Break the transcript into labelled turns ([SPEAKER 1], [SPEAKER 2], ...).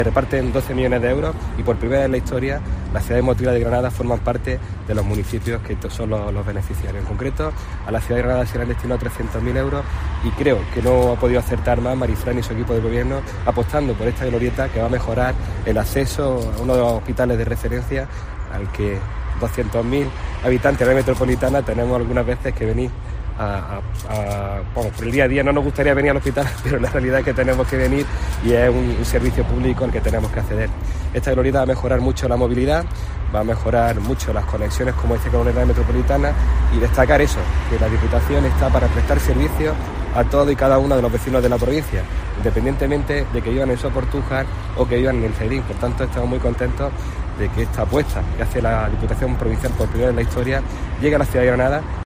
[SPEAKER 1] Se reparten 12 millones de euros y por primera vez en la historia las ciudades motrilas de Granada forman parte de los municipios que son los beneficiarios. En concreto, a la ciudad de Granada se le han destinado 300.000 euros y creo que no ha podido acertar más Marifran y su equipo de gobierno apostando por esta glorieta que va a mejorar el acceso a uno de los hospitales de referencia al que 200.000 habitantes de la metropolitana tenemos algunas veces que venir por el día a día. No nos gustaría venir al hospital, pero la realidad es que tenemos que venir y es un servicio público al que tenemos que acceder. Esta glorieta va a mejorar mucho la movilidad, va a mejorar mucho las conexiones, como dice, con la unidad metropolitana, y destacar eso, que la Diputación está para prestar servicios a todos y cada uno de los vecinos de la provincia, independientemente de que vivan en Soportújar o que vivan en el Cedrín. Por tanto, estamos muy contentos de que esta apuesta que hace la Diputación Provincial por primera vez en la historia llegue a la ciudad de Granada.